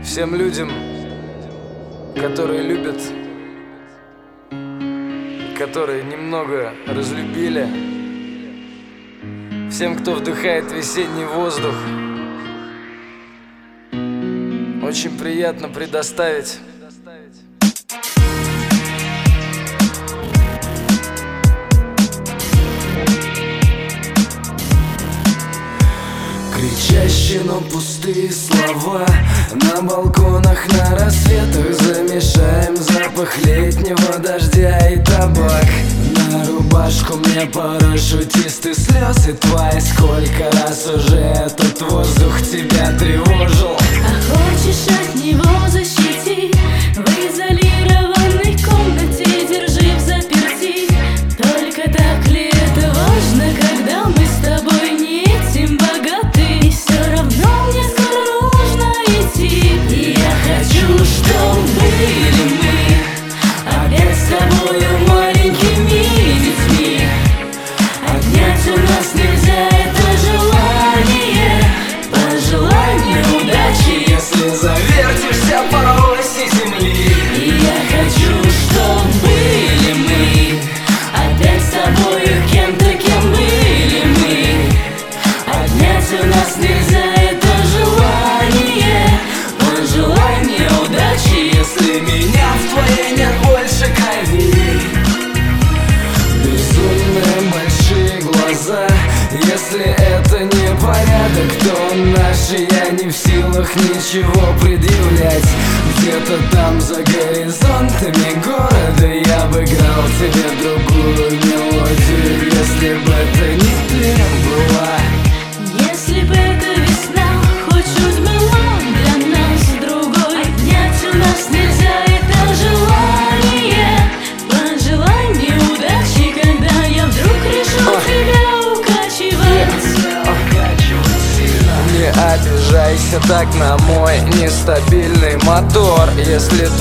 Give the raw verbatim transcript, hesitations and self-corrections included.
Всем людям, которые любят, которые немного разлюбили, всем, кто вдыхает весенний воздух, очень приятно предоставить кричащие, но пустые слова на балконах, на рассветах. Замешаем запах летнего дождя и табак. На рубашку мне порой шутистый слез и твои. Сколько раз уже этот воздух тебя тревожил. А хочешь от него защитить? В изолированной комнате держи взаперти. Только так ли это важно, когда мы с тобой не этим богаты? И все равно мне скоро нужно идти. И я хочу, чтоб были мы опять с тобою маленькими детьми. Отнять у нас нельзя это желание. Пожелай мне удачи, если завертишься по оси земли. и я хочу, чтоб были мы опять с тобою кем-то, кем были мы. Отнять у нас нельзя это желание. Пожелай мне удачи, Если меня в твоей нет больше крови. Безумные большие глаза. Если это не порядок, то наши. Я не в силах ничего предъявлять. Где-то там за горизонтами города я бы играл тебе другую мелодию. Если бы это не плен была, если бы эта весна хоть чуть была для нас другой. Отнять у нас нельзя это желание. Пожелай мне удачи, когда я вдруг решу тебя укачивать. не обижайся так на мой нестабильный мотор. Если